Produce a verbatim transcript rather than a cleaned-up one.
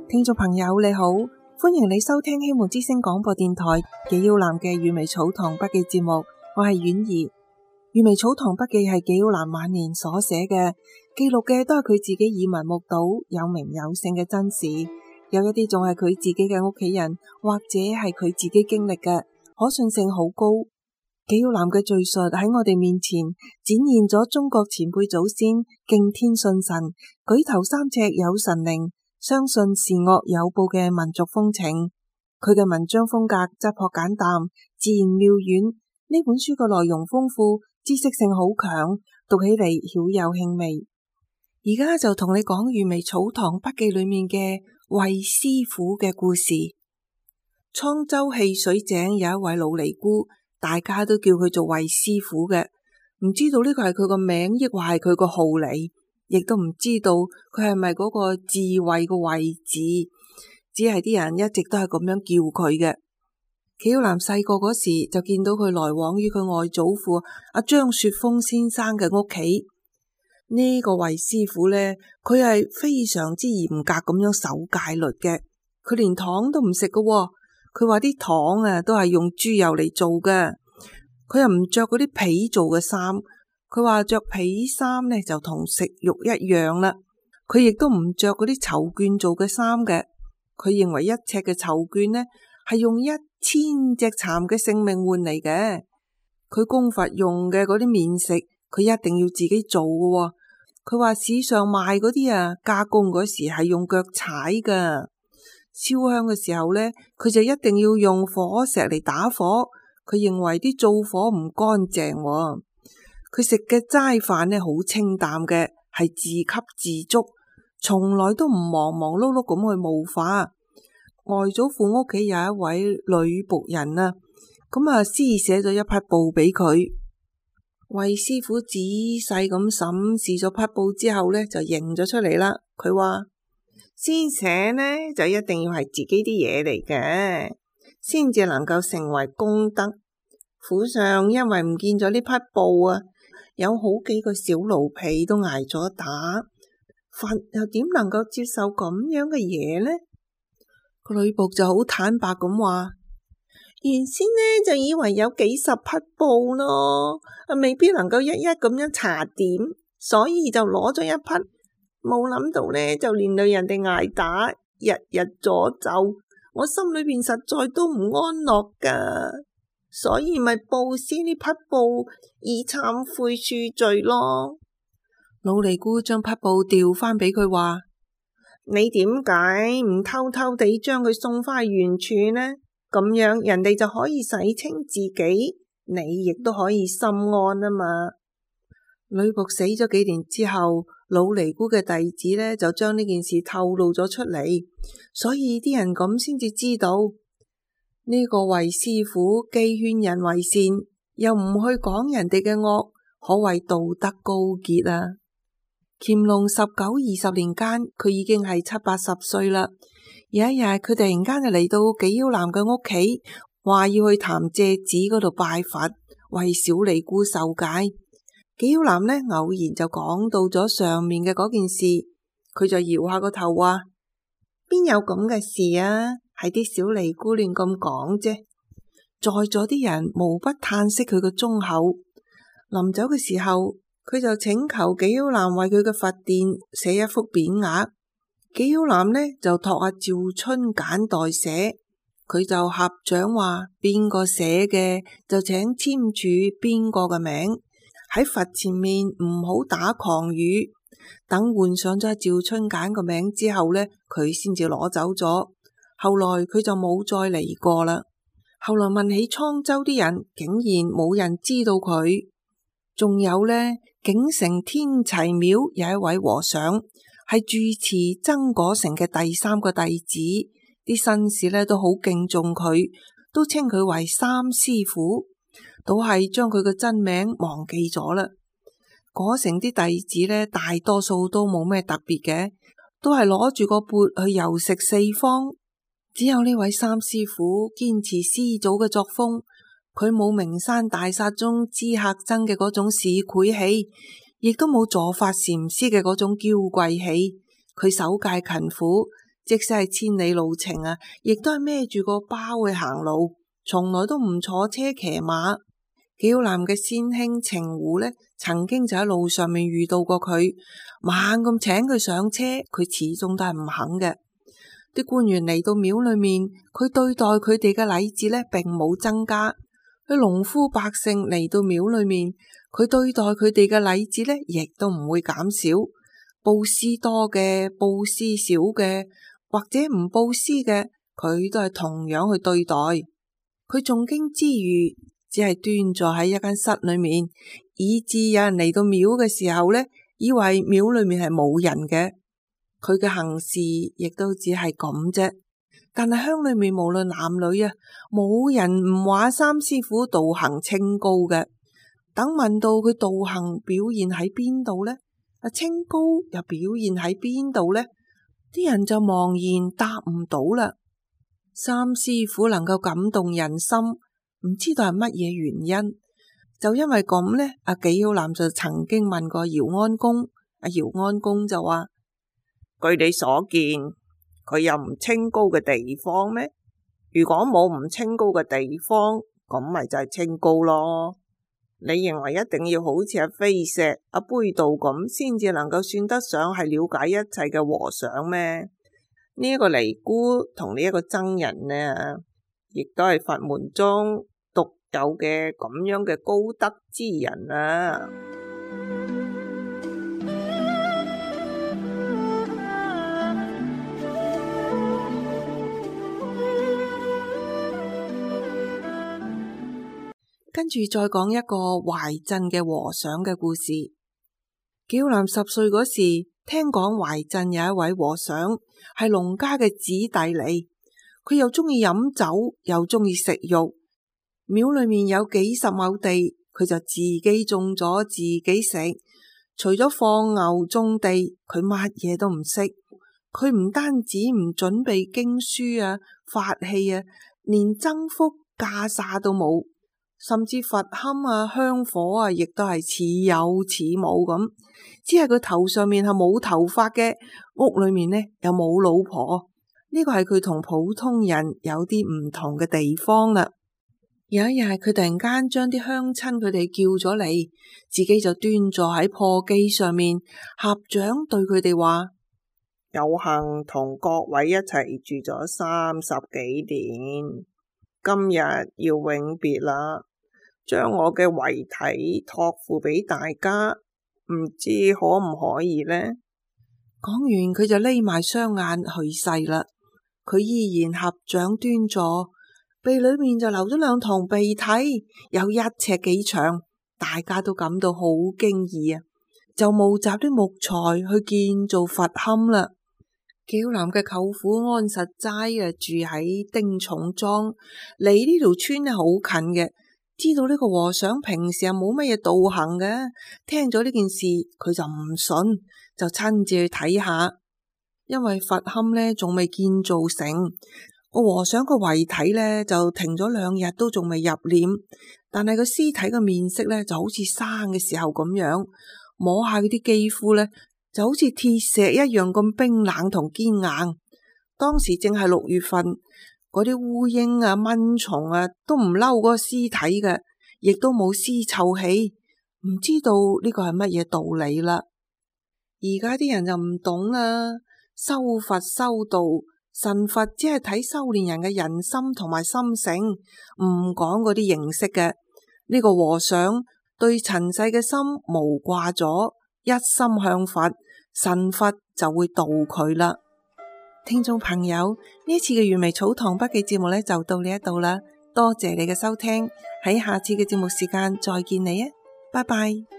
聽眾朋友你好，歡迎你收聽希望之聲廣播電台紀曉嵐嘅閱微草堂筆記節目，我係婉兒。閱微草堂筆記係紀曉嵐晚年所寫嘅，記錄嘅都係佢自己耳聞目睹、有名有姓嘅真事，有一啲仲係佢自己嘅屋企人或者係佢自己經歷嘅，可信性好高。紀曉嵐嘅敘述喺我哋面前展現咗中國前輩祖先敬天信神、舉頭三尺有神靈、相信善惡有報嘅民族風情。佢嘅文章風格質樸簡淡、自然妙遠。呢本書嘅內容豐富，知識性好強，讀起嚟曉有興味。而家就同你講閱微草堂筆記裏面嘅衛師傅嘅故事。滄州戲水井有一位老尼姑，大家都叫佢做衛師傅嘅，唔知道呢個係佢個名，抑或係佢個號嚟，亦都唔知道佢係咪嗰個智慧個慧字，只係啲人一直都係咁樣叫佢嘅。紀曉嵐細個嗰時就見到佢來往於佢外祖父阿張雪峰先生嘅屋企。呢個衛師傅呢，佢係非常之嚴格咁樣守戒律嘅，佢連糖都唔食噶。佢話啲糖啊都係用豬油嚟做嘅，佢又唔着嗰啲皮做嘅衫。佢話着皮衫呢就同食肉一樣啦。佢亦都唔着嗰啲綢絹做嘅衫嘅。佢認為一尺嘅綢絹呢係用一千隻蠶嘅性命換嚟嘅。佢供佛用嘅嗰啲麵食，佢一定要自己做嘅。佢話市上賣嗰啲啊，加工嗰時係用腳踩噶。燒香嘅時候呢，佢就一定要用火石嚟打火。佢認為啲灶火唔乾淨。佢食嘅齋飯呢好清淡嘅，係自給自足，從來都唔忙忙碌碌咁去務化。外祖父屋企有一位女僕人啊，咁啊施捨咗一匹布俾佢。衛師傅仔細咁審視咗匹布之後呢，就認咗出嚟啦。佢話施捨呢就一定要係自己啲嘢嚟嘅，先至能夠成為功德。府上因為唔見咗呢匹布啊，有好幾個小奴婢都挨咗打，佛又點能夠接受咁樣嘅嘢呢？個女僕就好坦白咁話，原先呢就以為有幾十匹布咯，未必能夠一一咁樣查點，所以就攞咗一匹。冇諗到呢，就連累人哋挨打，日日詛咒，我心裏邊實在都唔安樂噶，所以咪布施呢匹布以懺悔恕罪咯。老尼姑將匹布掉返俾佢話，你點解唔偷偷地將佢送返去原處呢？咁樣人哋就可以洗清自己，你亦都可以心安啊嘛。女僕死咗幾年之後，老尼姑嘅弟子呢就將呢件事透露咗出嚟，所以啲人咁先至知道呢個衛師傅既勸人為善，又唔去講人哋嘅惡，可謂道德高潔啊！乾隆十九二十年間，佢已經係七八十歲啦。有一日，佢突然間就嚟到紀曉嵐嘅屋企，話要去潭柘寺嗰度拜佛，為小尼姑受戒。紀曉嵐呢偶然就講到咗上面嘅嗰件事，佢就搖下個頭話：邊有咁嘅事啊？係啲小尼姑亂咁講啫。在座啲人無不嘆息佢嘅忠厚。臨走嘅時候，佢就請求紀曉嵐為佢嘅佛殿寫一幅匾額。紀曉嵐呢就託阿趙春簡代寫，佢就合掌話邊個寫嘅就請簽署邊個嘅名。喺佛前面唔好打誑語，等換上咗趙春簡個名之後呢，佢先至攞走咗。後來佢就冇再嚟過啦。後來問起滄州啲人，竟然冇人知道佢。仲有呢，景城天齊廟有一位和尚，係住持曾果成嘅第三個弟子，啲紳士呢都好敬重佢，都稱佢為三師傅。都係將佢嘅真名忘記咗啦。果成啲弟子呢，大多數都冇咩特別嘅，都係攞住個缽去遊食四方。只有呢位三師傅堅持師祖嘅作風，佢冇名山大剎中知客僧嘅嗰種市儈氣，亦都冇坐法禪師嘅嗰種嬌貴氣。佢守戒勤苦， 即使係千里路程啊，亦都係孭住個包去行路，從來都唔坐車騎馬。紀曉嵐嘅先兄程胡呢，曾經就喺路上面遇到過佢，猛咁請佢上車，佢始終都係唔肯嘅。啲官員嚟到廟裏面，佢對待佢哋嘅禮節呢，並冇增加。啲農夫百姓嚟到廟裏面，佢對待佢哋嘅禮節呢，亦都唔會減少。布施多嘅，布施少嘅，或者唔布施嘅，佢都係同樣去對待。佢誦經之餘，只係端坐喺一間室裏面，以致有人嚟到廟嘅時候呢，以為廟裏面係冇人嘅。佢嘅行事亦都只係咁啫。但係鄉裏面無論男女啊，冇人唔話三師父道行清高嘅。等問到佢道行表現喺邊度呢？啊，清高又表現喺邊度呢？啲人就茫然答唔到啦。三師父能夠感動人心，唔知道係乜嘢原因。就因為咁呢，阿紀曉嵐就曾經問過姚安公，阿姚安公就話：據你所見，佢有唔清高嘅地方咩？如果冇唔清高嘅地方，咁咪就係清高咯。你認為一定要好似阿飛石、阿杯度咁，先至能夠算得上係了解一切嘅和尚咩？呢、這、一個尼姑同呢一個僧人呢，亦都係佛門中獨有嘅咁樣嘅高德之人啊！跟住再講一個懷鎮嘅和尚嘅故事。紀曉嵐十歲嗰時，聽講懷鎮有一位和尚係農家嘅子弟嚟，佢又中意飲酒，又中意食肉。廟裏面有幾十畝地，佢就自己種咗自己食。除咗放牛種地，佢乜嘢都唔識。佢唔單止唔準備經書啊、法器啊，連僧服袈裟都冇。甚至佛龕啊、香火啊，亦都係似有似冇咁，只係佢頭上面係冇頭髮嘅，屋裏面呢又冇老婆。呢個係佢同普通人有啲唔同嘅地方啦。有一日，佢突然間將啲鄉親佢哋叫咗嚟，自己就端坐喺破基上面，合掌對佢哋話：有幸同各位一齊住咗三十幾年，今日要永別啦。將我嘅遺體託付俾大家，唔知可唔可以呢？講完佢就匿埋雙眼去世啦。佢依然合掌端坐，鼻裏面就流咗兩堂鼻涕，有一尺幾長，大家都感到好驚異啊！就募集啲木材去建造佛龕啦。紀曉嵐嘅舅父安實齋啊，住喺丁重莊，離呢條村咧好近嘅。知道呢個和尚平時係冇乜嘢道行嘅，聽咗呢件事佢就唔信，就親自去睇下。因為佛龕呢仲未建造成，個和尚個遺體呢就停咗兩日都仲未入殮，但係個屍體嘅面色呢就好似生嘅時候咁樣，摸下嗰啲肌膚呢就好似鐵石一樣咁冰冷同堅硬。當時正係六月份。嗰啲烏蠅啊、蚊蟲啊，都唔嬲嗰個屍體嘅，亦都冇屍臭氣，唔知道呢個係乜嘢道理啦。而家啲人就唔懂啦，修佛修道，神佛只係睇修煉人嘅人心同埋心性，唔講嗰啲形式嘅。呢個和尚對塵世嘅心無掛咗，一心向佛，神佛就會度佢啦。聽眾朋友，呢一次嘅原味草堂筆記節目呢就到呢一度啦，多謝你嘅收聽，喺下次嘅節目時間再見你啊，拜拜。